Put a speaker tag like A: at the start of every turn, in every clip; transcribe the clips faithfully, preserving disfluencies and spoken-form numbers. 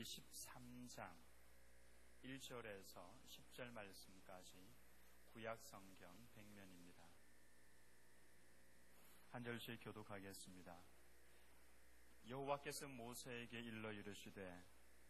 A: 십삼 장 일 절에서 십 절 말씀까지 구약성경 백 면입니다. 한 절씩 교독하겠습니다. 여호와께서 모세에게 일러 이르시되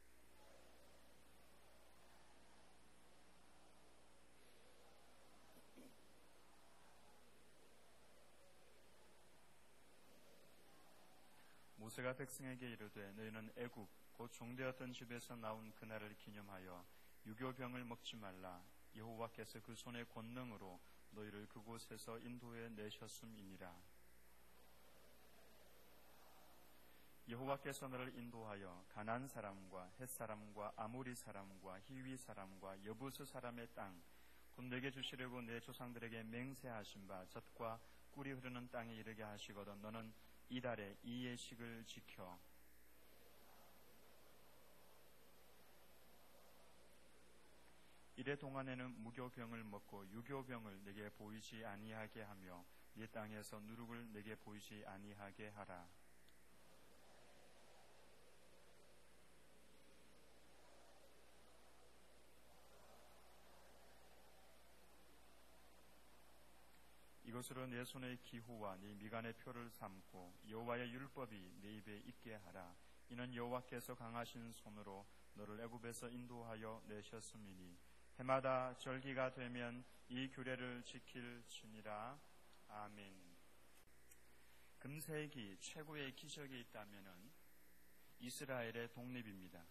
A: 모세가 백성에게 이르되 너희는 애국 곧 종되었던 집에서 나온 그날을 기념하여 유교병을 먹지 말라. 여호와께서 그 손의 권능으로 너희를 그곳에서 인도해 내셨음이니라. 여호와께서 너를 인도하여 가나안 사람과 헷 사람과 아모리 사람과 히위 사람과 여부스 사람의 땅 곧 내게 주시려고 내 조상들에게 맹세하신 바 젖과 꿀이 흐르는 땅에 이르게 하시거든 너는 이달에 이 예식을 지켜 이래 동안에는 무교병을 먹고 유교병을 내게 보이지 아니하게 하며 네 땅에서 누룩을 내게 보이지 아니하게 하라. 이것으로 내 손의 기후와 네 미간의 표를 삼고 여호와의 율법이 내 입에 있게 하라. 이는 여호와께서 강하신 손으로 너를 애굽에서 인도하여 내셨음이니 해마다 절기가 되면 이 규례를 지킬지니라. 아멘. 금세기 최고의 기적이 있다면은 이스라엘의 독립입니다.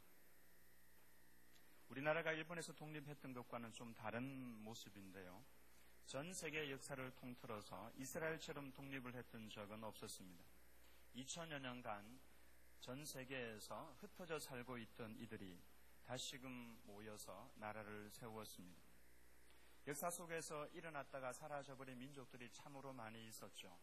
A: 우리나라가 일본에서 독립했던 것과는 좀 다른 모습인데요. 전 세계 역사를 통틀어서 이스라엘처럼 독립을 했던 적은 없었습니다. 이천여 년간 전 세계에서 흩어져 살고 있던 이들이 다시금 모여서 나라를 세웠습니다. 역사 속에서 일어났다가 사라져버린 민족들이 참으로 많이 있었죠.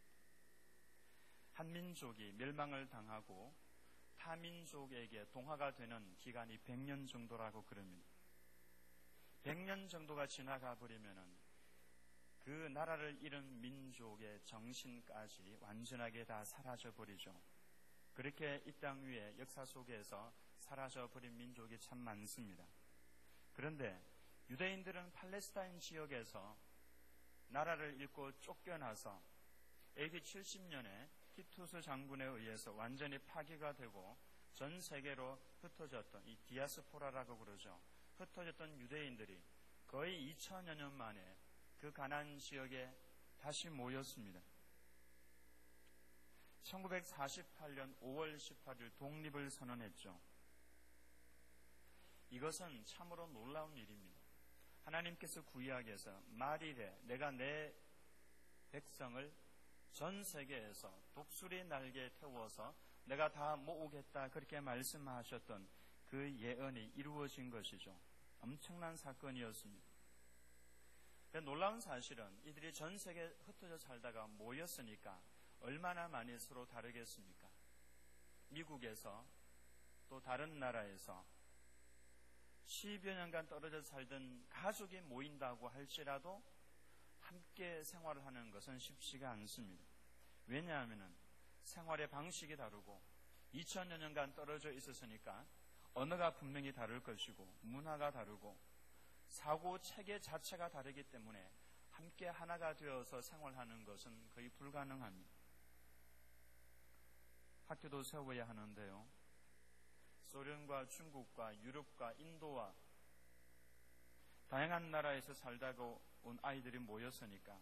A: 한 민족이 멸망을 당하고 타 민족에게 동화가 되는 기간이 백 년 정도라고 그럽니다. 백 년 정도가 지나가 버리면은 그 나라를 잃은 민족의 정신까지 완전하게 다 사라져버리죠. 그렇게 이 땅 위에 역사 속에서 사라져버린 민족이 참 많습니다. 그런데 유대인들은 팔레스타인 지역에서 나라를 잃고 쫓겨나서 에이디 칠십 년에 티투스 장군에 의해서 완전히 파괴가 되고 전 세계로 흩어졌던 이 디아스포라라고 그러죠. 흩어졌던 유대인들이 거의 이천여 년 만에 그 가나안 지역에 다시 모였습니다. 천구백사십팔 년 오월 십팔일 독립을 선언했죠. 이것은 참으로 놀라운 일입니다. 하나님께서 구약에서 말일에 내가 내 백성을 전 세계에서 독수리 날개에 태워서 내가 다 모으겠다 그렇게 말씀하셨던 그 예언이 이루어진 것이죠. 엄청난 사건이었습니다. 놀라운 사실은 이들이 전 세계에 흩어져 살다가 모였으니까 얼마나 많이 서로 다르겠습니까? 미국에서 또 다른 나라에서 십여 년간 떨어져 살던 가족이 모인다고 할지라도 함께 생활을 하는 것은 쉽지가 않습니다. 왜냐하면 생활의 방식이 다르고 이천여 년간 떨어져 있었으니까 언어가 분명히 다를 것이고 문화가 다르고 사고 체계 자체가 다르기 때문에 함께 하나가 되어서 생활하는 것은 거의 불가능합니다. 학교도 세워야 하는데요. 소련과 중국과 유럽과 인도와 다양한 나라에서 살다가 온 아이들이 모였으니까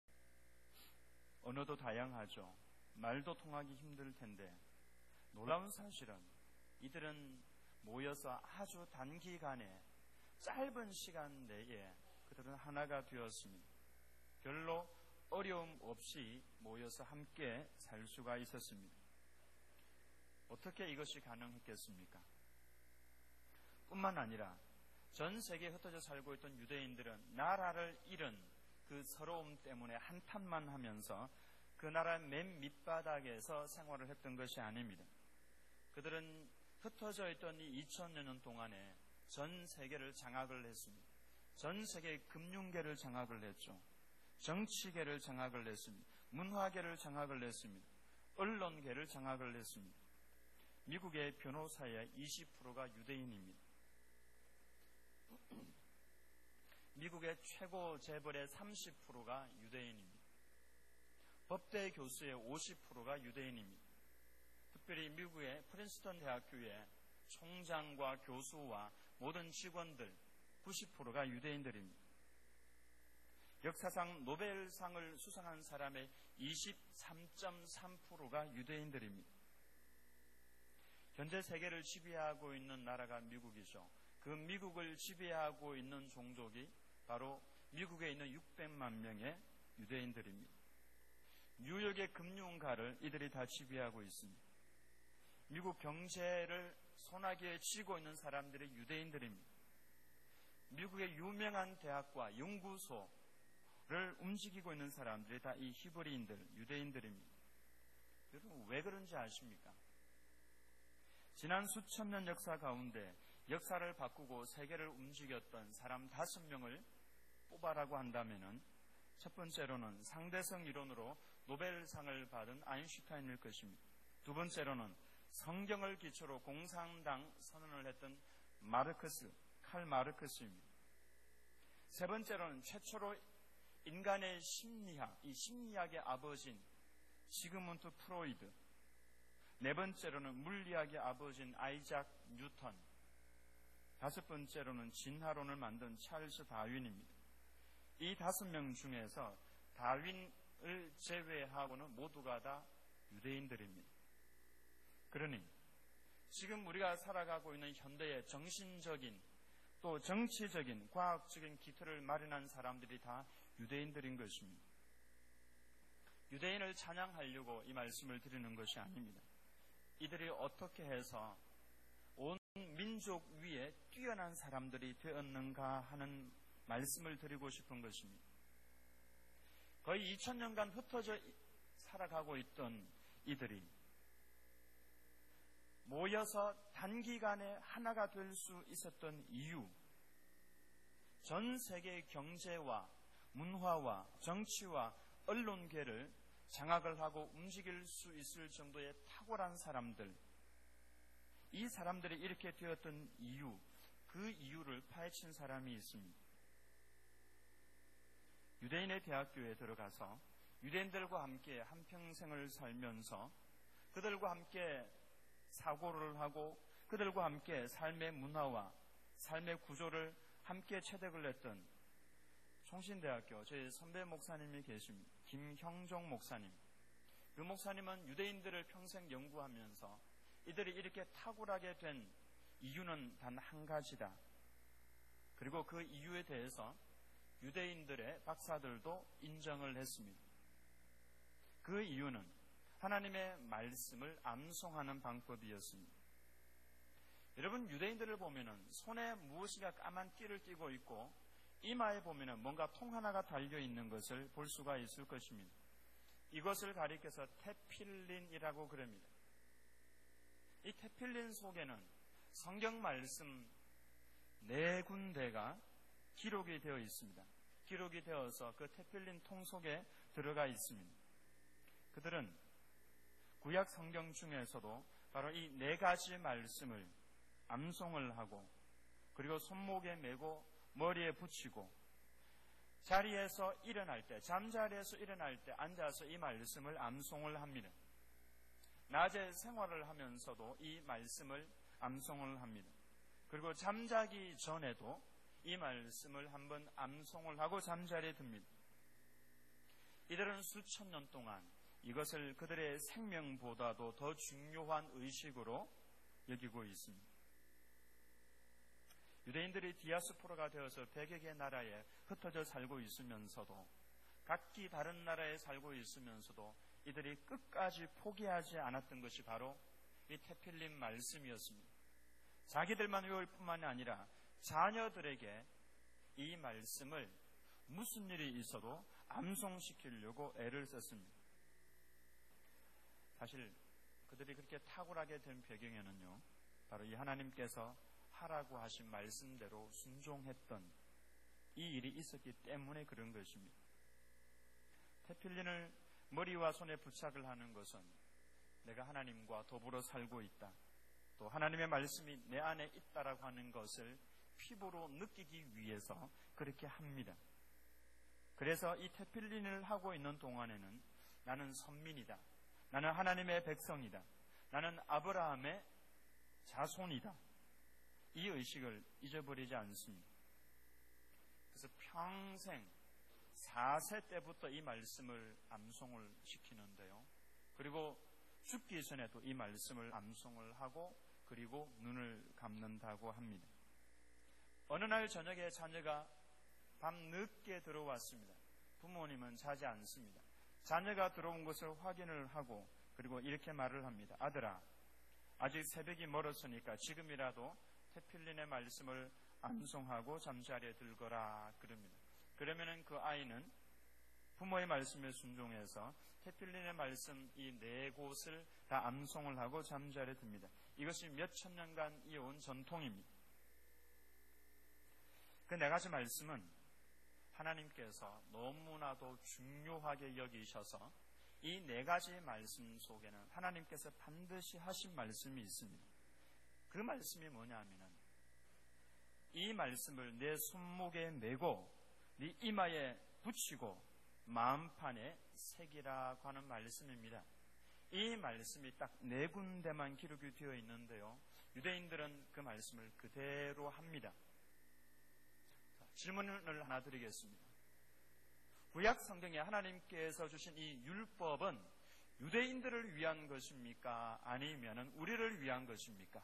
A: 언어도 다양하죠. 말도 통하기 힘들 텐데 놀라운 사실은 이들은 모여서 아주 단기간에 짧은 시간 내에 그들은 하나가 되었습니다. 별로 어려움 없이 모여서 함께 살 수가 있었습니다. 어떻게 이것이 가능했겠습니까? 뿐만 아니라 전 세계에 흩어져 살고 있던 유대인들은 나라를 잃은 그 서러움 때문에 한탄만 하면서 그 나라 맨 밑바닥에서 생활을 했던 것이 아닙니다. 그들은 흩어져 있던 이 이천여 년 동안에 전 세계를 장악을 했습니다. 전 세계의 금융계를 장악을 했죠. 정치계를 장악을 했습니다. 문화계를 장악을 했습니다. 언론계를 장악을 했습니다. 미국의 변호사의 이십 퍼센트가 유대인입니다. 미국의 최고 재벌의 삼십 퍼센트가 유대인입니다. 법대 교수의 오십 퍼센트가 유대인입니다. 특별히 미국의 프린스턴 대학교의 총장과 교수와 모든 직원들 구십 퍼센트가 유대인들입니다. 역사상 노벨상을 수상한 사람의 이십삼 점 삼 퍼센트가 유대인들입니다. 현재 세계를 지배하고 있는 나라가 미국이죠. 그 미국을 지배하고 있는 종족이 바로 미국에 있는 육백만 명의 유대인들입니다. 뉴욕의 금융가를 이들이 다 지배하고 있습니다. 미국 경제를 소나기에 쥐고 있는 사람들이 유대인들입니다. 미국의 유명한 대학과 연구소를 움직이고 있는 사람들이 다 이 히브리인들, 유대인들입니다. 여러분 왜 그런지 아십니까? 지난 수천 년 역사 가운데 역사를 바꾸고 세계를 움직였던 사람 다섯 명을 뽑아라고 한다면은 첫 번째로는 상대성 이론으로 노벨상을 받은 아인슈타인일 것입니다. 두 번째로는 성경을 기초로 공산당 선언을 했던 마르크스, 칼 마르크스입니다. 세 번째로는 최초로 인간의 심리학, 이 심리학의 아버지인 시그문드 프로이드. 네 번째로는 물리학의 아버지인 아이작 뉴턴. 다섯 번째로는 진화론을 만든 찰스 다윈입니다. 이 다섯 명 중에서 다윈을 제외하고는 모두가 다 유대인들입니다. 그러니 지금 우리가 살아가고 있는 현대의 정신적인 또 정치적인 과학적인 기틀을 마련한 사람들이 다 유대인들인 것입니다. 유대인을 찬양하려고 이 말씀을 드리는 것이 아닙니다. 이들이 어떻게 해서 온 민족 위에 뛰어난 사람들이 되었는가 하는 말씀을 드리고 싶은 것입니다. 거의 이천 년간 흩어져 살아가고 있던 이들이 모여서 단기간에 하나가 될 수 있었던 이유, 전 세계 경제와 문화와 정치와 언론계를 장악을 하고 움직일 수 있을 정도의 탁월한 사람들, 이 사람들이 이렇게 되었던 이유, 그 이유를 파헤친 사람이 있습니다. 유대인의 대학교에 들어가서 유대인들과 함께 한평생을 살면서 그들과 함께 사고를 하고 그들과 함께 삶의 문화와 삶의 구조를 함께 체득을 했던 총신대학교 저희 선배 목사님이 계십니다. 김형종 목사님. 그 목사님은 유대인들을 평생 연구하면서 이들이 이렇게 탁월하게 된 이유는 단 한 가지다. 그리고 그 이유에 대해서 유대인들의 박사들도 인정을 했습니다. 그 이유는 하나님의 말씀을 암송하는 방법이었습니다. 여러분, 유대인들을 보면은 손에 무엇이가 까만 띠를 띠고 있고 이마에 보면은 뭔가 통 하나가 달려 있는 것을 볼 수가 있을 것입니다. 이것을 가리켜서 테필린이라고 그럽니다. 이 테필린 속에는 성경 말씀 네 군데가 기록이 되어 있습니다. 기록이 되어서 그 테필린 통 속에 들어가 있습니다. 그들은 구약 성경 중에서도 바로 이 네 가지 말씀을 암송을 하고 그리고 손목에 메고 머리에 붙이고 자리에서 일어날 때, 잠자리에서 일어날 때 앉아서 이 말씀을 암송을 합니다. 낮에 생활을 하면서도 이 말씀을 암송을 합니다. 그리고 잠자기 전에도 이 말씀을 한번 암송을 하고 잠자리에 듭니다. 이들은 수천 년 동안 이것을 그들의 생명보다도 더 중요한 의식으로 여기고 있습니다. 유대인들이 디아스포라가 되어서 백여 개 나라에 흩어져 살고 있으면서도 각기 다른 나라에 살고 있으면서도 이들이 끝까지 포기하지 않았던 것이 바로 이 테필린 말씀이었습니다. 자기들만 외울 뿐만이 아니라 자녀들에게 이 말씀을 무슨 일이 있어도 암송시키려고 애를 썼습니다. 사실 그들이 그렇게 탁월하게 된 배경에는요, 바로 이 하나님께서 하라고 하신 말씀대로 순종했던 이 일이 있었기 때문에 그런 것입니다. 테필린을 머리와 손에 부착을 하는 것은 내가 하나님과 더불어 살고 있다, 또 하나님의 말씀이 내 안에 있다라고 하는 것을 피부로 느끼기 위해서 그렇게 합니다. 그래서 이 테필린을 하고 있는 동안에는 나는 선민이다, 나는 하나님의 백성이다, 나는 아브라함의 자손이다, 이 의식을 잊어버리지 않습니다. 그래서 평생 사 세 때부터 이 말씀을 암송을 시키는데요. 그리고 죽기 전에도 이 말씀을 암송을 하고 그리고 눈을 감는다고 합니다. 어느 날 저녁에 자녀가 밤 늦게 들어왔습니다. 부모님은 자지 않습니다. 자녀가 들어온 것을 확인을 하고 그리고 이렇게 말을 합니다. 아들아, 아직 새벽이 멀었으니까 지금이라도 테필린의 말씀을 암송하고 잠자리에 들거라 그럽니다. 그러면은 그 아이는 부모의 말씀에 순종해서 테필린의 말씀 이 네 곳을 다 암송을 하고 잠자리에 듭니다. 이것이 몇천 년간 이어온 전통입니다. 그 네 가지 말씀은 하나님께서 너무나도 중요하게 여기셔서 이 네 가지 말씀 속에는 하나님께서 반드시 하신 말씀이 있습니다. 그 말씀이 뭐냐 하면은 이 말씀을 내 손목에 메고 네 이마에 붙이고 마음판에 새기라고 하는 말씀입니다. 이 말씀이 딱 네 군데만 기록이 되어 있는데요. 유대인들은 그 말씀을 그대로 합니다. 자, 질문을 하나 드리겠습니다. 구약 성경에 하나님께서 주신 이 율법은 유대인들을 위한 것입니까? 아니면 우리를 위한 것입니까?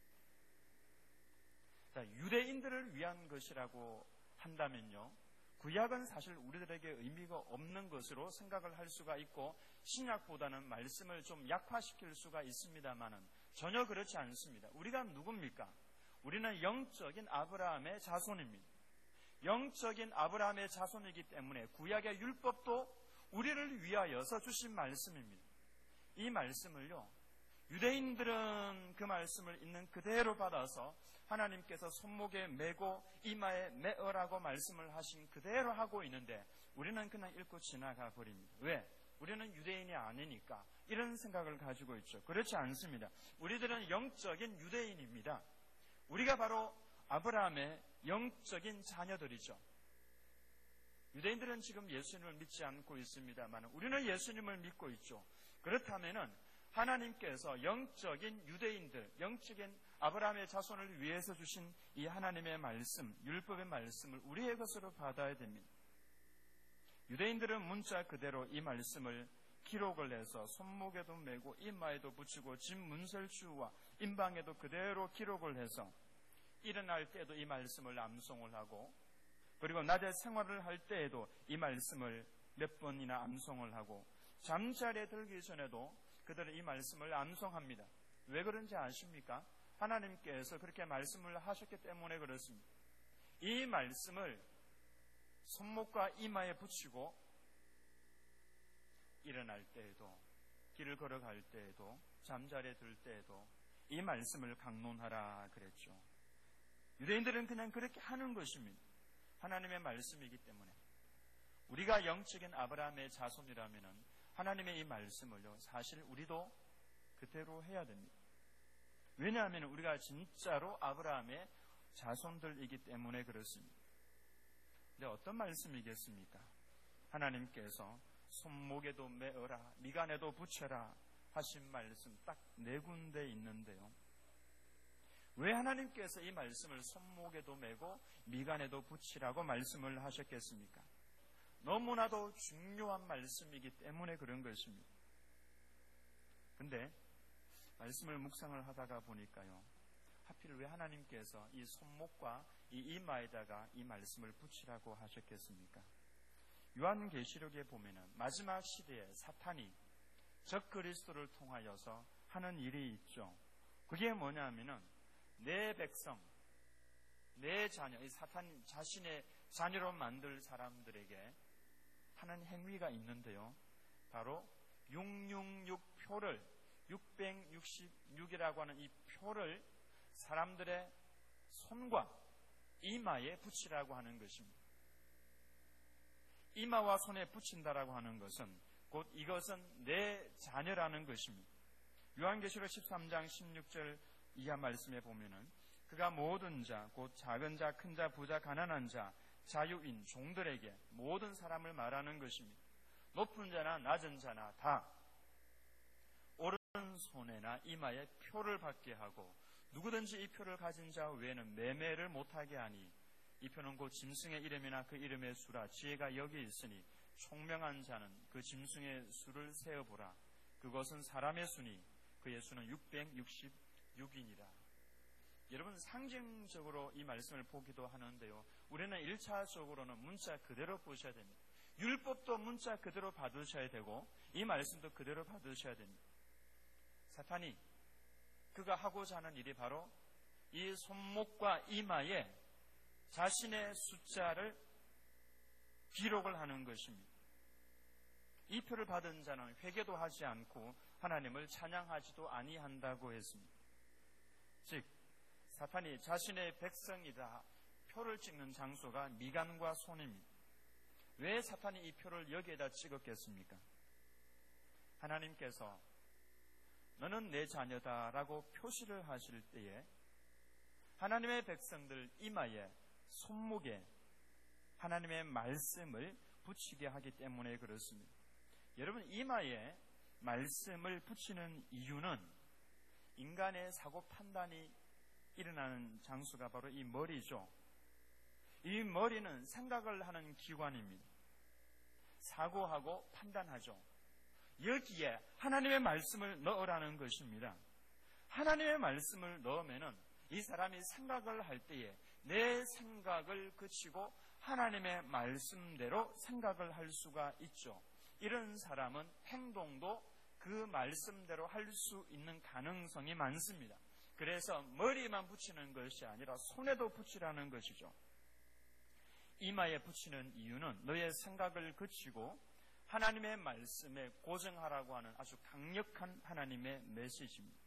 A: 자, 유대인들을 위한 것이라고 한다면요, 구약은 사실 우리들에게 의미가 없는 것으로 생각을 할 수가 있고 신약보다는 말씀을 좀 약화시킬 수가 있습니다만은 전혀 그렇지 않습니다. 우리가 누굽니까? 우리는 영적인 아브라함의 자손입니다. 영적인 아브라함의 자손이기 때문에 구약의 율법도 우리를 위하여서 주신 말씀입니다. 이 말씀을요, 유대인들은 그 말씀을 있는 그대로 받아서 하나님께서 손목에 메고 이마에 메어라고 말씀을 하신 그대로 하고 있는데 우리는 그냥 읽고 지나가 버립니다. 왜? 우리는 유대인이 아니니까 이런 생각을 가지고 있죠. 그렇지 않습니다. 우리들은 영적인 유대인입니다. 우리가 바로 아브라함의 영적인 자녀들이죠. 유대인들은 지금 예수님을 믿지 않고 있습니다만 우리는 예수님을 믿고 있죠. 그렇다면은 하나님께서 영적인 유대인들, 영적인 아브라함의 자손을 위해서 주신 이 하나님의 말씀, 율법의 말씀을 우리의 것으로 받아야 됩니다. 유대인들은 문자 그대로 이 말씀을 기록을 해서 손목에도 메고 이마에도 붙이고 집 문설주와 임방에도 그대로 기록을 해서 일어날 때에도 이 말씀을 암송을 하고 그리고 낮에 생활을 할 때에도 이 말씀을 몇 번이나 암송을 하고 잠자리에 들기 전에도 그들은 이 말씀을 암송합니다. 왜 그런지 아십니까? 하나님께서 그렇게 말씀을 하셨기 때문에 그렇습니다. 이 말씀을 손목과 이마에 붙이고 일어날 때에도 길을 걸어갈 때에도 잠자리에 들 때에도 이 말씀을 강론하라 그랬죠. 유대인들은 그냥 그렇게 하는 것입니다. 하나님의 말씀이기 때문에 우리가 영적인 아브라함의 자손이라면은 하나님의 이 말씀을요, 사실 우리도 그대로 해야 됩니다. 왜냐하면 우리가 진짜로 아브라함의 자손들이기 때문에 그렇습니다. 근데 어떤 말씀이겠습니까? 하나님께서 손목에도 메어라, 미간에도 붙여라 하신 말씀 딱 네 군데 있는데요. 왜 하나님께서 이 말씀을 손목에도 메고 미간에도 붙이라고 말씀을 하셨겠습니까? 너무나도 중요한 말씀이기 때문에 그런 것입니다. 근데 말씀을 묵상을 하다가 보니까요, 하필 왜 하나님께서 이 손목과 이 이마에다가 이 말씀을 붙이라고 하셨겠습니까? 요한계시록에 보면은 마지막 시대에 사탄이 적 그리스도를 통하여서 하는 일이 있죠. 그게 뭐냐면은 내 백성, 내 자녀, 이 사탄 자신의 자녀로 만들 사람들에게 하는 행위가 있는데요. 바로 육백육십육 표를, 육백육십육이라고 하는 이 표를 사람들의 손과 이마에 붙이라고 하는 것입니다. 이마와 손에 붙인다라고 하는 것은 곧 이것은 내 자녀라는 것입니다. 요한계시록 십삼 장 십육 절 이하 말씀에 보면은 그가 모든 자, 곧 작은 자, 큰 자, 부자, 가난한 자, 자유인, 종들에게 모든 사람을 말하는 것입니다. 높은 자나 낮은 자나 다 오른손에나 이마에 표를 받게 하고 누구든지 이 표를 가진 자 외에는 매매를 못하게 하니 이 표는 곧 짐승의 이름이나 그 이름의 수라. 지혜가 여기 있으니 총명한 자는 그 짐승의 수를 세어보라. 그것은 사람의 수니 그의 수는 육백육십육이니라. 여러분, 상징적으로 이 말씀을 보기도 하는데요, 우리는 일차적으로는 문자 그대로 보셔야 됩니다. 율법도 문자 그대로 받으셔야 되고 이 말씀도 그대로 받으셔야 됩니다. 사탄이 그가 하고자 하는 일이 바로 이 손목과 이마에 자신의 숫자를 기록을 하는 것입니다. 이 표를 받은 자는 회개도 하지 않고 하나님을 찬양하지도 아니한다고 했습니다. 즉 사탄이 자신의 백성이다 표를 찍는 장소가 미간과 손입니다. 왜 사탄이 이 표를 여기에다 찍었겠습니까? 하나님께서 너는 내 자녀다라고 표시를 하실 때에 하나님의 백성들 이마에 손목에 하나님의 말씀을 붙이게 하기 때문에 그렇습니다. 여러분, 이마에 말씀을 붙이는 이유는 인간의 사고 판단이 일어나는 장소가 바로 이 머리죠. 이 머리는 생각을 하는 기관입니다. 사고하고 판단하죠. 여기에 하나님의 말씀을 넣으라는 것입니다. 하나님의 말씀을 넣으면은 이 사람이 생각을 할 때에 내 생각을 그치고 하나님의 말씀대로 생각을 할 수가 있죠. 이런 사람은 행동도 그 말씀대로 할 수 있는 가능성이 많습니다. 그래서 머리만 붙이는 것이 아니라 손에도 붙이라는 것이죠. 이마에 붙이는 이유는 너의 생각을 그치고 하나님의 말씀에 고정하라고 하는 아주 강력한 하나님의 메시지입니다.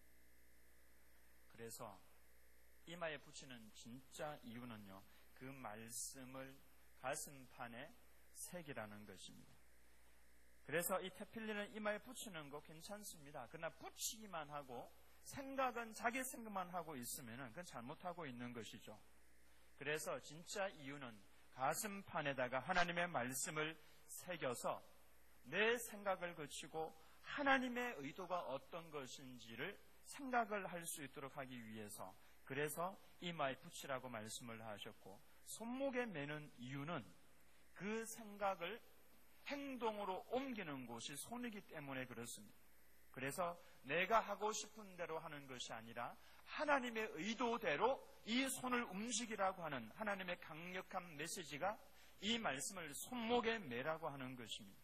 A: 그래서 이마에 붙이는 진짜 이유는요, 그 말씀을 가슴판에 새기라는 것입니다. 그래서 이 테필리는 이마에 붙이는 거 괜찮습니다. 그러나 붙이기만 하고 생각은 자기 생각만 하고 있으면 그건 잘못하고 있는 것이죠. 그래서 진짜 이유는 가슴판에다가 하나님의 말씀을 새겨서 내 생각을 거치고 하나님의 의도가 어떤 것인지를 생각을 할 수 있도록 하기 위해서, 그래서 이마에 붙이라고 말씀을 하셨고, 손목에 매는 이유는 그 생각을 행동으로 옮기는 곳이 손이기 때문에 그렇습니다. 그래서 내가 하고 싶은 대로 하는 것이 아니라 하나님의 의도대로 이 손을 움직이라고 하는 하나님의 강력한 메시지가 이 말씀을 손목에 매라고 하는 것입니다.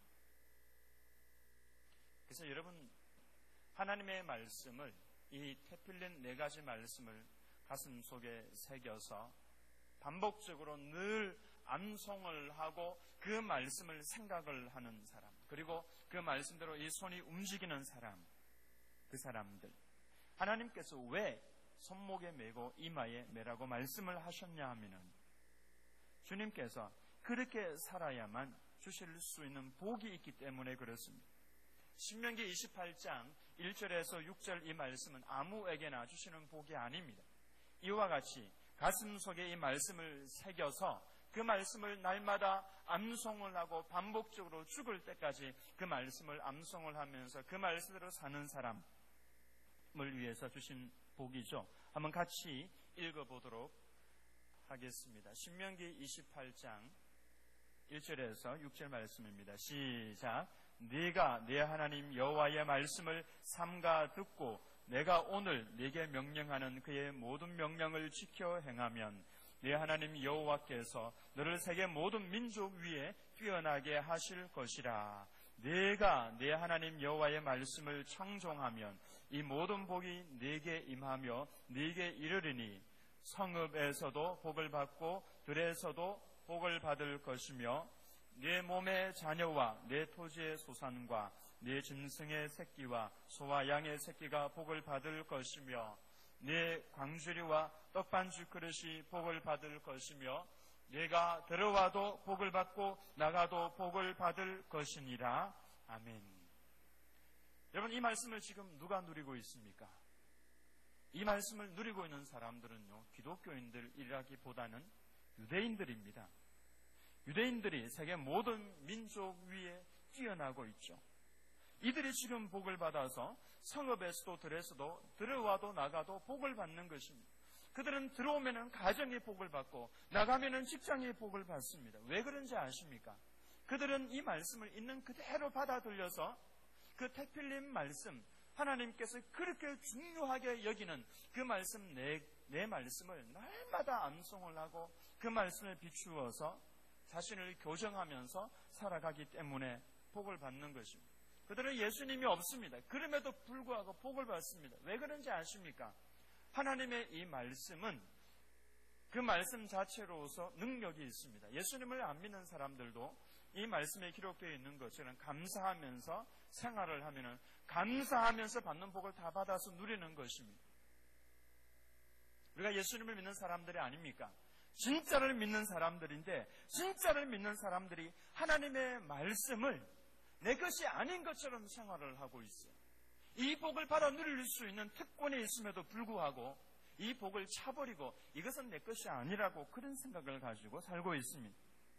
A: 그래서 여러분, 하나님의 말씀을, 이 테필린 네 가지 말씀을 가슴 속에 새겨서 반복적으로 늘 암송을 하고 그 말씀을 생각을 하는 사람, 그리고 그 말씀대로 이 손이 움직이는 사람, 그 사람들, 하나님께서 왜 손목에 매고 이마에 매라고 말씀을 하셨냐 하면은 주님께서 그렇게 살아야만 주실 수 있는 복이 있기 때문에 그렇습니다. 신명기 이십팔 장 일 절에서 육 절 이 말씀은 아무에게나 주시는 복이 아닙니다. 이와 같이 가슴 속에 이 말씀을 새겨서 그 말씀을 날마다 암송을 하고 반복적으로 죽을 때까지 그 말씀을 암송을 하면서 그 말씀대로 사는 사람을 위해서 주신 복이죠. 한번 같이 읽어보도록 하겠습니다. 신명기 이십팔 장 일 절에서 육 절 말씀입니다. 시작. 네가 네 하나님 여호와의 말씀을 삼가 듣고 내가 오늘 네게 명령하는 그의 모든 명령을 지켜 행하면 네 하나님 여호와께서 너를 세계 모든 민족 위에 뛰어나게 하실 것이라. 네가 네 하나님 여호와의 말씀을 청종하면 이 모든 복이 네게 임하며 네게 이르리니 성읍에서도 복을 받고 들에서도 복을 받을 것이며 네 몸의 자녀와 네 토지의 소산과 네 짐승의 새끼와 소와 양의 새끼가 복을 받을 것이며 네 광주리와 떡반죽 그릇이 복을 받을 것이며 네가 들어와도 복을 받고 나가도 복을 받을 것이니라. 아멘. 여러분, 이 말씀을 지금 누가 누리고 있습니까? 이 말씀을 누리고 있는 사람들은요, 기독교인들이라기보다는 유대인들입니다. 유대인들이 세계 모든 민족 위에 뛰어나고 있죠. 이들이 지금 복을 받아서 성읍에서도 들에서도 들어와도 나가도 복을 받는 것입니다. 그들은 들어오면은 가정의 복을 받고 나가면은 직장의 복을 받습니다. 왜 그런지 아십니까? 그들은 이 말씀을 있는 그대로 받아들여서 그 테필림 말씀, 하나님께서 그렇게 중요하게 여기는 그 말씀, 내, 내 말씀을 날마다 암송을 하고 그 말씀을 비추어서 자신을 교정하면서 살아가기 때문에 복을 받는 것입니다. 그들은 예수님이 없습니다. 그럼에도 불구하고 복을 받습니다. 왜 그런지 아십니까? 하나님의 이 말씀은 그 말씀 자체로서 능력이 있습니다. 예수님을 안 믿는 사람들도 이 말씀에 기록되어 있는 것처럼 감사하면서 생활을 하면은 감사하면서 받는 복을 다 받아서 누리는 것입니다. 우리가 예수님을 믿는 사람들이 아닙니까? 진짜를 믿는 사람들인데, 진짜를 믿는 사람들이 하나님의 말씀을 내 것이 아닌 것처럼 생활을 하고 있어요. 이 복을 받아 누릴 수 있는 특권이 있음에도 불구하고 이 복을 차버리고 이것은 내 것이 아니라고 그런 생각을 가지고 살고 있습니다.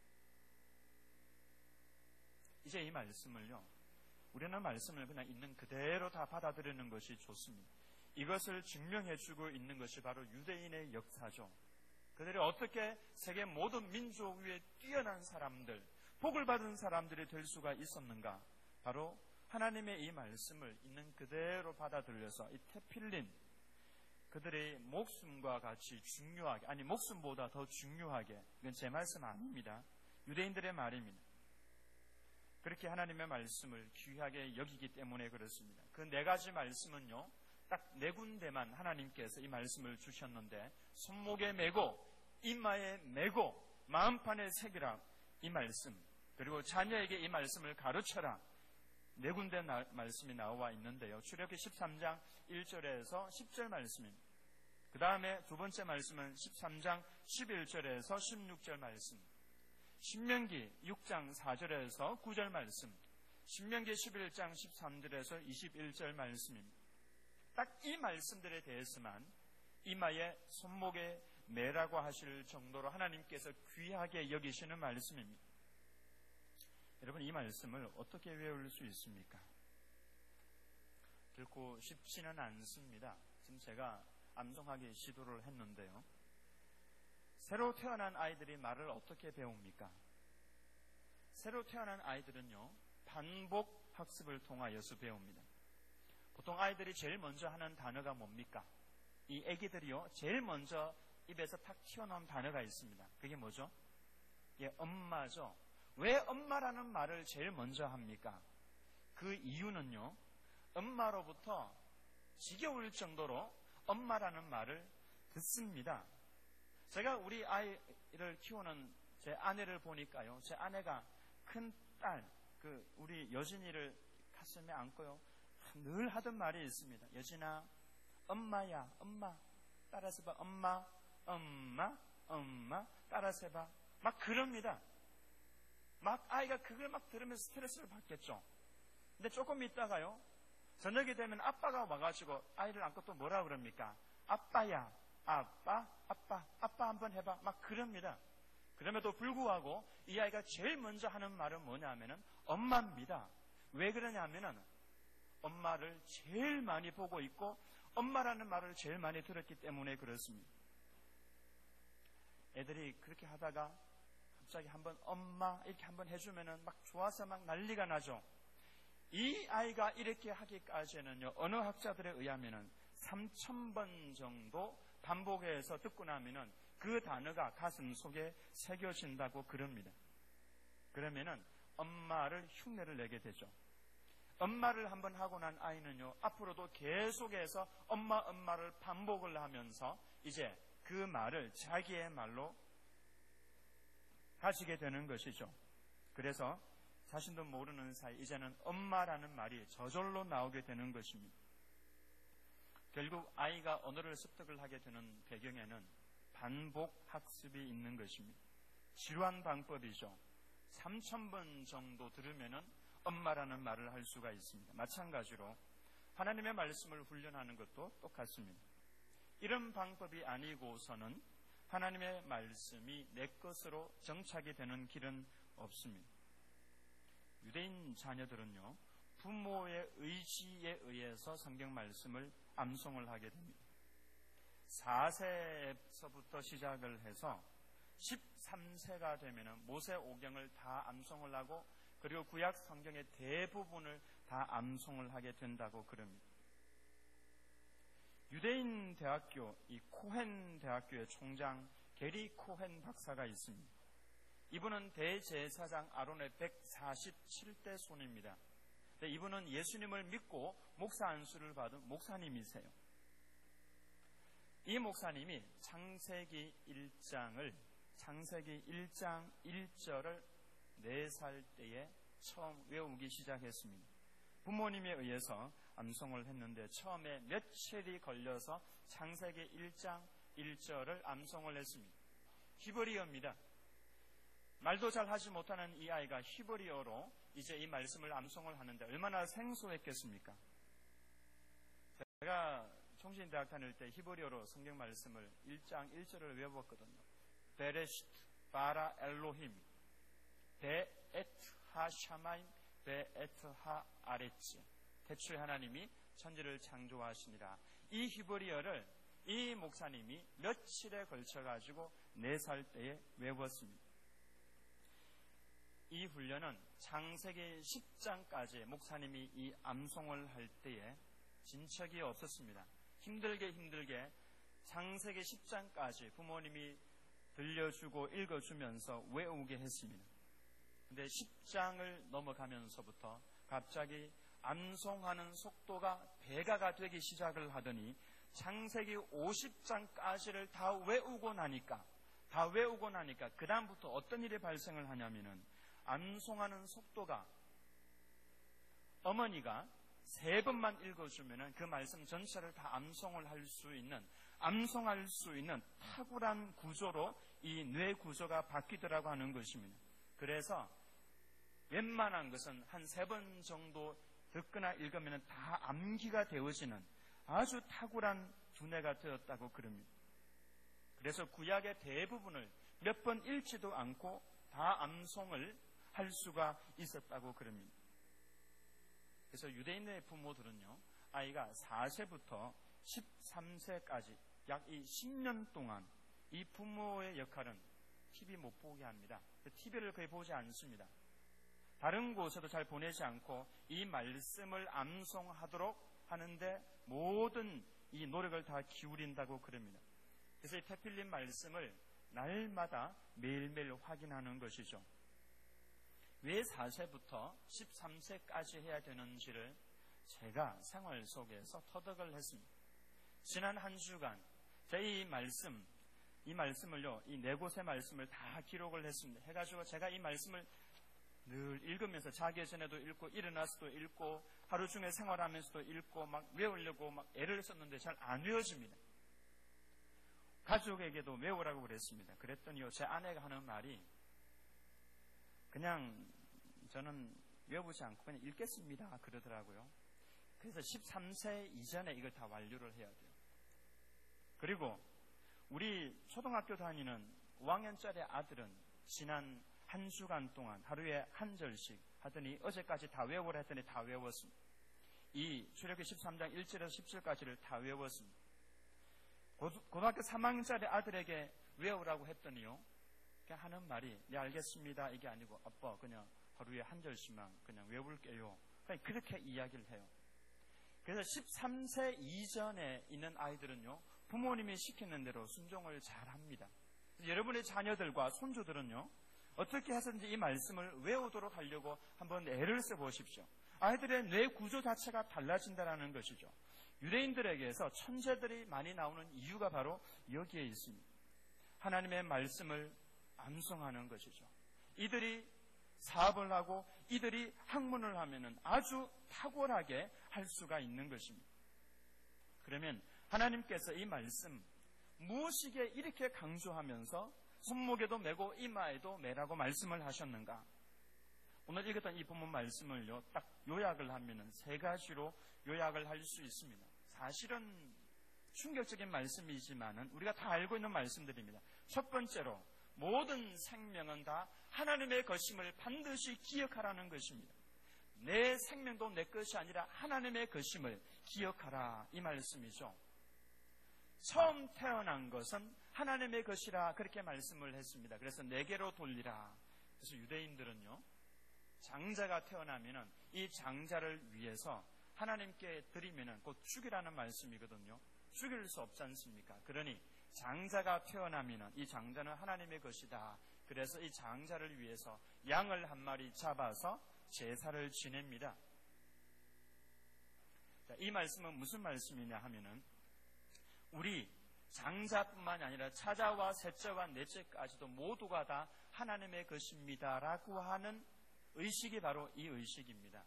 A: 이제 이 말씀을요, 우리는 말씀을 그냥 있는 그대로 다 받아들이는 것이 좋습니다. 이것을 증명해주고 있는 것이 바로 유대인의 역사죠. 그들이 어떻게 세계 모든 민족 위에 뛰어난 사람들, 복을 받은 사람들이 될 수가 있었는가? 바로 하나님의 이 말씀을 있는 그대로 받아들여서 이 테필린, 그들의 목숨과 같이 중요하게, 아니 목숨보다 더 중요하게, 이건 제 말씀 아닙니다. 유대인들의 말입니다. 그렇게 하나님의 말씀을 귀하게 여기기 때문에 그렇습니다. 그 네 가지 말씀은요, 딱 네 군데만 하나님께서 이 말씀을 주셨는데, 손목에 메고 이마에 메고 마음판에 새기라, 이 말씀, 그리고 자녀에게 이 말씀을 가르쳐라, 네 군데 나, 말씀이 나와 있는데요. 출애굽기 십삼 장 일 절에서 십 절 말씀입니다. 그 다음에 두 번째 말씀은 십삼 장 십일 절에서 십육 절 말씀, 신명기 육 장 사 절에서 구 절 말씀, 신명기 십일 장 십삼 절에서 이십일 절 말씀입니다. 딱 이 말씀들에 대해서만 이마에 손목에 매라고 하실 정도로 하나님께서 귀하게 여기시는 말씀입니다. 여러분, 이 말씀을 어떻게 외울 수 있습니까? 결코 쉽지는 않습니다. 지금 제가 암송하기 시도를 했는데요. 새로 태어난 아이들이 말을 어떻게 배웁니까? 새로 태어난 아이들은요, 반복 학습을 통하여서 배웁니다. 보통 아이들이 제일 먼저 하는 단어가 뭡니까? 이 아기들이요, 제일 먼저 입에서 탁 튀어나온 단어가 있습니다. 그게 뭐죠? 예, 엄마죠. 왜 엄마라는 말을 제일 먼저 합니까? 그 이유는요, 엄마로부터 지겨울 정도로 엄마라는 말을 듣습니다. 제가 우리 아이를 키우는 제 아내를 보니까요, 제 아내가 큰 딸, 그 우리 여진이를 가슴에 안고요, 늘 하던 말이 있습니다. 여진아, 엄마야, 엄마. 따라서 봐. 엄마, 엄마, 엄마. 따라서 해봐. 막 그럽니다. 막 아이가 그걸 막 들으면서 스트레스를 받겠죠. 근데 조금 있다가요, 저녁이 되면 아빠가 와가지고 아이를 안고 또 뭐라 그럽니까? 아빠야, 아빠, 아빠, 아빠 한번 해봐. 막 그럽니다. 그럼에도 불구하고 이 아이가 제일 먼저 하는 말은 뭐냐면은 엄마입니다. 왜 그러냐면은 엄마를 제일 많이 보고 있고 엄마라는 말을 제일 많이 들었기 때문에 그렇습니다. 애들이 그렇게 하다가 갑자기 한번 엄마 이렇게 한번 해주면은 막 좋아서 막 난리가 나죠. 이 아이가 이렇게 하기까지는요, 어느 학자들에 의하면은 삼천 번 정도 반복해서 듣고 나면은 그 단어가 가슴 속에 새겨진다고 그럽니다. 그러면은 엄마를 흉내를 내게 되죠. 엄마를 한번 하고 난 아이는요, 앞으로도 계속해서 엄마 엄마를 반복을 하면서 이제 그 말을 자기의 말로 가지게 되는 것이죠. 그래서 자신도 모르는 사이 이제는 엄마라는 말이 저절로 나오게 되는 것입니다. 결국 아이가 언어를 습득을 하게 되는 배경에는 반복 학습이 있는 것입니다. 지루한 방법이죠. 삼천 번 정도 들으면은 엄마라는 말을 할 수가 있습니다. 마찬가지로 하나님의 말씀을 훈련하는 것도 똑같습니다. 이런 방법이 아니고서는 하나님의 말씀이 내 것으로 정착이 되는 길은 없습니다. 유대인 자녀들은요, 부모의 의지에 의해서 성경 말씀을 암송을 하게 됩니다. 사 세에서부터 시작을 해서 십삼 세가 되면 모세오경을 다 암송을 하고 그리고 구약 성경의 대부분을 다 암송을 하게 된다고 그럽니다. 유대인 대학교, 이 코헨 대학교의 총장 게리 코헨 박사가 있습니다. 이분은 대제사장 아론의 백사십칠 대 손입니다. 이분은 예수님을 믿고 목사 안수를 받은 목사님이세요. 이 목사님이 창세기 일 장을 창세기 일 장 일 절을 네 살 때에 처음 외우기 시작했습니다. 부모님에 의해서 암송을 했는데 처음에 며칠이 걸려서 창세기 일 장 일 절을 암송을 했습니다. 히브리어입니다. 말도 잘 하지 못하는 이 아이가 히브리어로 이제 이 말씀을 암송을 하는데 얼마나 생소했겠습니까? 제가 총신대학 다닐 때 히브리어로 성경 말씀을 일 장 일 절을 외웠거든요. 베레시트 바라 엘로힘 베에트 하 샤마임 베에트 하 아레츠. 태초에 하나님이 천지를 창조하시니라. 이 히브리어를 이 목사님이 며칠에 걸쳐가지고 네 살 때에 외웠습니다. 이 훈련은 창세기 십 장까지 목사님이 이 암송을 할 때에 진척이 없었습니다. 힘들게 힘들게 창세기 십 장까지 부모님이 들려주고 읽어주면서 외우게 했습니다. 근데 십 장을 넘어가면서부터 갑자기 암송하는 속도가 배가가 되기 시작을 하더니 창세기 오십 장까지를 다 외우고 나니까 다 외우고 나니까 그 다음부터 어떤 일이 발생을 하냐면은 암송하는 속도가 어머니가 세 번만 읽어주면은 그 말씀 전체를 다 암송을 할 수 있는 암송할 수 있는 탁월한 구조로 이 뇌 구조가 바뀌더라고 하는 것입니다. 그래서 웬만한 것은 한 세 번 정도 듣거나 읽으면 다 암기가 되어지는 아주 탁월한 두뇌가 되었다고 그럽니다. 그래서 구약의 대부분을 몇 번 읽지도 않고 다 암송을 할 수가 있었다고 그럽니다. 그래서 유대인의 부모들은요, 아이가 사 세부터 십삼 세까지 약 이 십 년 동안 이 부모의 역할은 티비 못 보게 합니다. 티비를 거의 보지 않습니다. 다른 곳에도 잘 보내지 않고 이 말씀을 암송하도록 하는데 모든 이 노력을 다 기울인다고 그럽니다. 그래서 이 태필린 말씀을 날마다 매일매일 확인하는 것이죠. 왜 사 세부터 십삼 세까지 해야 되는지를 제가 생활 속에서 터득을 했습니다. 지난 한 주간 제 이 말씀, 이 말씀을요, 이 네 곳의 말씀을 다 기록을 했습니다. 해가지고 제가 이 말씀을 늘 읽으면서 자기 전에도 읽고 일어나서도 읽고 하루 중에 생활하면서도 읽고 막 외우려고 막 애를 썼는데 잘 안 외워집니다. 가족에게도 외우라고 그랬습니다. 그랬더니요, 제 아내가 하는 말이 그냥 저는 외우지 않고 그냥 읽겠습니다 그러더라고요. 그래서 십삼 세 이전에 이걸 다 완료를 해야 돼요. 그리고 우리 초등학교 다니는 오 학년짜리 아들은 지난 한 주간 동안 하루에 한 절씩 하더니 어제까지 다 외우라 했더니 다 외웠습니다. 이 출애굽기 십삼 장 일 절에서 십 절까지를 다 외웠습니다. 고등학교 삼 학년짜리 아들에게 외우라고 했더니요, 그냥 하는 말이 네 알겠습니다 이게 아니고 아빠 그냥 하루에 한 절씩만 그냥 외울게요. 그냥 그렇게 이야기를 해요. 그래서 십삼 세 이전에 있는 아이들은요, 부모님이 시키는 대로 순종을 잘합니다. 여러분의 자녀들과 손주들은요, 어떻게 해서든지 이 말씀을 외우도록 하려고 한번 애를 써보십시오. 아이들의 뇌 구조 자체가 달라진다는 것이죠. 유대인들에게서 천재들이 많이 나오는 이유가 바로 여기에 있습니다. 하나님의 말씀을 암송하는 것이죠. 이들이 사업을 하고 이들이 학문을 하면은 아주 탁월하게 할 수가 있는 것입니다. 그러면 하나님께서 이 말씀 무엇이게 이렇게 강조하면서 손목에도 메고 이마에도 메라고 말씀을 하셨는가? 오늘 읽었던 이 본문 말씀을요, 딱 요약을 하면은 세 가지로 요약을 할 수 있습니다. 사실은 충격적인 말씀이지만은 우리가 다 알고 있는 말씀들입니다. 첫 번째로 모든 생명은 다 하나님의 것임을 반드시 기억하라는 것입니다. 내 생명도 내 것이 아니라 하나님의 것임을 기억하라, 이 말씀이죠. 처음 태어난 것은 하나님의 것이라 그렇게 말씀을 했습니다. 그래서 내게로 돌리라. 그래서 유대인들은요, 장자가 태어나면은 이 장자를 위해서 하나님께 드리면은 곧 죽이라는 말씀이거든요. 죽일 수 없지 않습니까? 그러니 장자가 태어나면은 이 장자는 하나님의 것이다. 그래서 이 장자를 위해서 양을 한 마리 잡아서 제사를 지냅니다. 자, 이 말씀은 무슨 말씀이냐 하면은 우리 장자뿐만 아니라 차자와 셋째와 넷째까지도 모두가 다 하나님의 것입니다라고 하는 의식이 바로 이 의식입니다.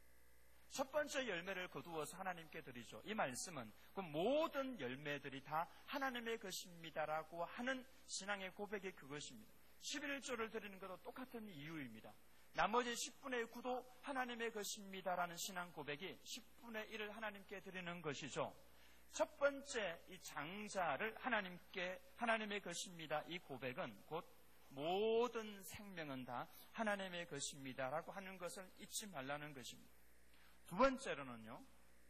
A: 첫 번째 열매를 거두어서 하나님께 드리죠. 이 말씀은 그 모든 열매들이 다 하나님의 것입니다라고 하는 신앙의 고백이 그것입니다. 십일조를 드리는 것도 똑같은 이유입니다. 나머지 십분의 구도 하나님의 것입니다라는 신앙 고백이 십분의 일을 하나님께 드리는 것이죠. 첫 번째 이 장자를 하나님께 하나님의 것입니다. 이 고백은 곧 모든 생명은 다 하나님의 것입니다라고 하는 것을 잊지 말라는 것입니다. 두 번째로는요,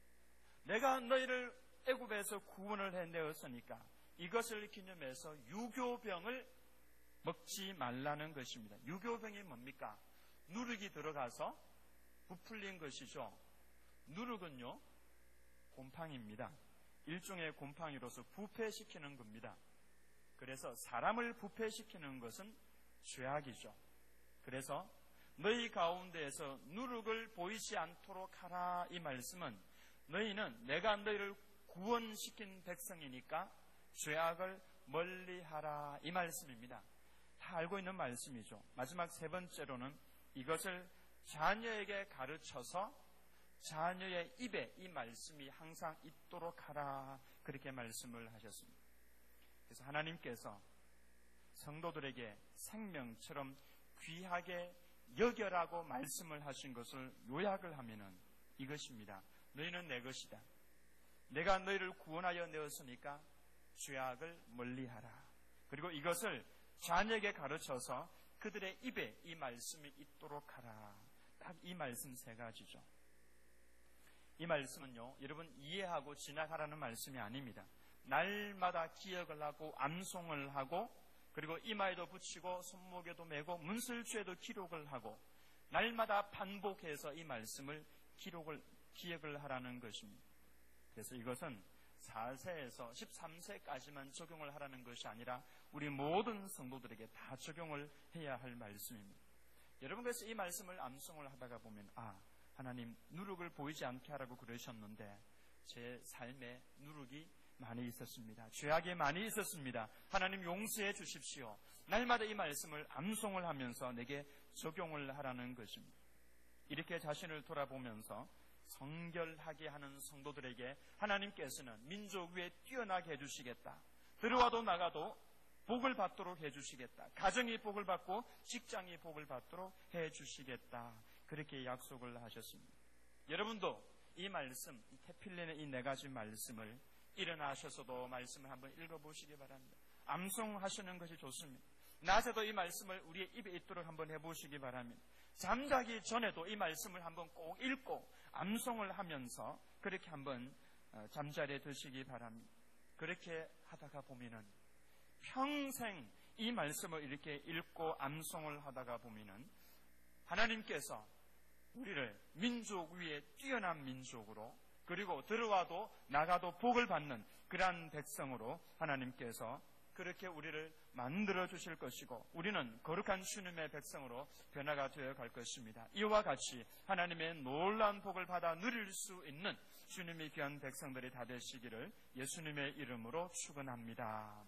A: 내가 너희를 애굽에서 구원을 해내었으니까 이것을 기념해서 유교병을 먹지 말라는 것입니다. 유교병이 뭡니까? 누룩이 들어가서 부풀린 것이죠. 누룩은요, 곰팡이입니다. 일종의 곰팡이로서 부패시키는 겁니다. 그래서 사람을 부패시키는 것은 죄악이죠. 그래서 너희 가운데에서 누룩을 보이지 않도록 하라, 이 말씀은 너희는 내가 너희를 구원시킨 백성이니까 죄악을 멀리하라, 이 말씀입니다. 다 알고 있는 말씀이죠. 마지막 세 번째로는 이것을 자녀에게 가르쳐서 자녀의 입에 이 말씀이 항상 있도록 하라, 그렇게 말씀을 하셨습니다. 그래서 하나님께서 성도들에게 생명처럼 귀하게 여겨라고 말씀을 하신 것을 요약을 하면은 이것입니다. 너희는 내 것이다. 내가 너희를 구원하여 내었으니까 죄악을 멀리하라. 그리고 이것을 자녀에게 가르쳐서 그들의 입에 이 말씀이 있도록 하라. 딱 이 말씀 세 가지죠. 이 말씀은요, 여러분 이해하고 지나가라는 말씀이 아닙니다. 날마다 기억을 하고 암송을 하고 그리고 이마에도 붙이고 손목에도 메고 문슬주에도 기록을 하고 날마다 반복해서 이 말씀을 기록을 기억을 하라는 것입니다. 그래서 이것은 사 세에서 십삼 세까지만 적용을 하라는 것이 아니라 우리 모든 성도들에게 다 적용을 해야 할 말씀입니다. 여러분, 그래서 이 말씀을 암송을 하다가 보면 아, 하나님 누룩을 보이지 않게 하라고 그러셨는데 제 삶에 누룩이 많이 있었습니다. 죄악이 많이 있었습니다. 하나님 용서해 주십시오. 날마다 이 말씀을 암송을 하면서 내게 적용을 하라는 것입니다. 이렇게 자신을 돌아보면서 성결하게 하는 성도들에게 하나님께서는 민족 위에 뛰어나게 해주시겠다. 들어와도 나가도 복을 받도록 해주시겠다. 가정이 복을 받고 직장이 복을 받도록 해주시겠다. 그렇게 약속을 하셨습니다. 여러분도 이 말씀, 이 테필린의 이 네 가지 말씀을 일어나셔서도 말씀을 한번 읽어보시기 바랍니다. 암송하시는 것이 좋습니다. 낮에도 이 말씀을 우리의 입에 있도록 한번 해보시기 바랍니다. 잠자기 전에도 이 말씀을 한번 꼭 읽고 암송을 하면서 그렇게 한번 잠자리에 드시기 바랍니다. 그렇게 하다가 보면은 평생 이 말씀을 이렇게 읽고 암송을 하다가 보면은 하나님께서 우리를 민족 위에 뛰어난 민족으로 그리고 들어와도 나가도 복을 받는 그러한 백성으로 하나님께서 그렇게 우리를 만들어 주실 것이고 우리는 거룩한 주님의 백성으로 변화가 되어 갈 것입니다. 이와 같이 하나님의 놀라운 복을 받아 누릴 수 있는 주님의 귀한 백성들이 다 되시기를 예수님의 이름으로 축원합니다.